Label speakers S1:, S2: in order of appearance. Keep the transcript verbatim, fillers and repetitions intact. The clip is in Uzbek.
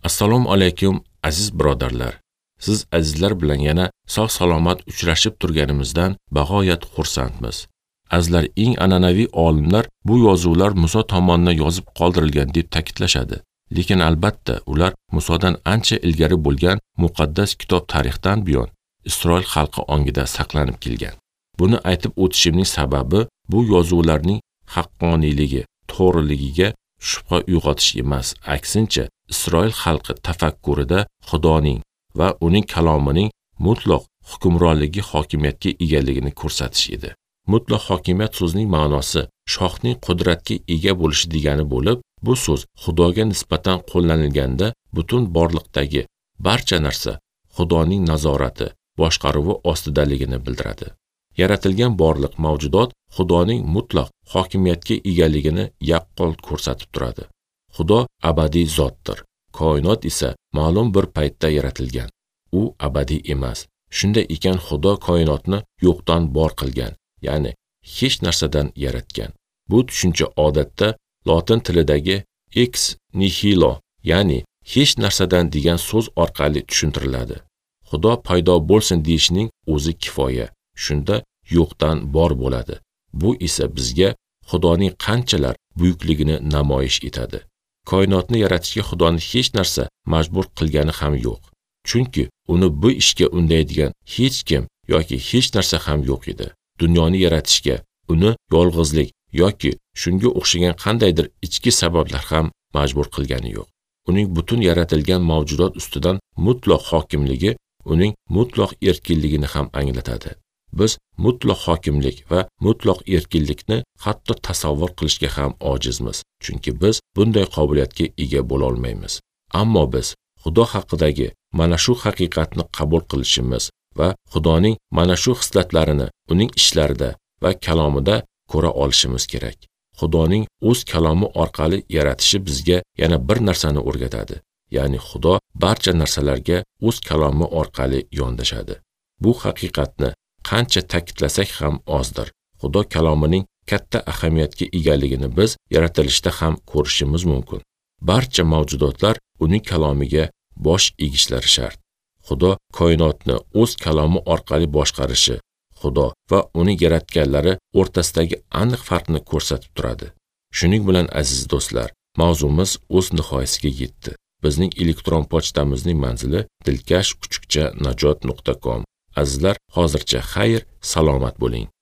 S1: Assalomu alaykum aziz birodarlar. Siz azizlar bilan yana sog' salomat uchrashib turganimizdan bag'oyat xursandmiz. Azizlar, eng an'anaviy olimlar bu yozuvlar Muso tomonidan yozib qoldirilgan deb ta'kidlashadi. Lekin albatta ular Musodan ancha ilgari bo'lgan muqaddas kitob tarixdan buyon Isroil xalqi ongida saqlanib kelgan. Buni aytib o'tishimning sababi bu yozuvlarning haqqoniyligi, to'g'riligiga shubha uyg'otish emas, aksincha Isroil xalqi tafakkurida Xudoning va uning kalomining mutlaq hukmronligi, hokimiyatga egaligini ko'rsatish edi. Mutlaq hokimiyat so'zining ma'nosi shohning qudratga ega bo'lishi degani bo'lib, bu so'z Xudoga nisbatan qo'llanilganda butun borliqdagi barcha narsa Xudoning nazorati, boshqaruvi ostidaligini bildiradi. Yaratilgan borliq mavjudot Xudoning mutlaq hokimiyatga egaligini yaqqol ko'rsatib turadi. Xudo abadiy zotdir. Koinot esa ma'lum bir paytda yaratilgan. U abadiy emas. Shunday ekan Xudo koinotni yo'qdan bor qilgan, ya'ni hech narsadan yaratgan. Bu tushuncha odatda lotin tilidagi ex nihilo, ya'ni hech narsadan degan so'z orqali tushuntiriladi. Xudo paydo bo'lsin deyishning o'zi kifoya. Shunda yo'qdan bor bo'ladi. Bu esa bizga Xudoning qanchalar buyukligini namoyish etadi. Koinotni yaratishga Xudoni hech narsa majbur qilgani ham yo'q. Chunki uni bu ishga undaydigan hech kim yoki hech narsa ham yo'q edi. Dunyoni yaratishga uni yolg'izlik yoki shunga o'xshagan qandaydir ichki sabablar ham majbur qilgani yo'q. Uning butun yaratilgan mavjudot ustidan mutlaq hokimligi uning mutlaq erkinligini ham anglatadi. Biz mutlaq hokimlik va mutlaq erkinlikni hatto tasavvur qilishga ham ojizmiz, chunki biz bunday qobiliyatga ega bo'la olmaymiz. Ammo biz Xudo haqidagi mana shu haqiqatni qabul qilishimiz va Xudoning mana shu xislatlarini uning ishlarida va kalomida ko'ra olishimiz kerak. Xudoning o'z kalomi orqali yaratishi bizga yana bir narsani o'rgatadi. Ya'ni Xudo barcha narsalarga o'z kalomi orqali yondashadi. Bu haqiqatni qancha ta'kidlasak ham ozdir. Xudo kalomining katta ahamiyatga egaligini biz yaratilishda ham ko'rishimiz mumkin. Barcha mavjudotlar uning kalomiga bosh egishlari shart. Xudo koinotni o'z kalomi orqali boshqarishi, Xudo va uning yaratganlari o'rtasidagi aniq farqni ko'rsatib turadi. Shuning bilan aziz do'stlar, mavzumiz o'z nihoyasiga yetdi. Bizning elektron pochtamizning manzili dilkash kuchukcha najot nuqta com. Azizlar, hozircha xayr, salomat bo'ling.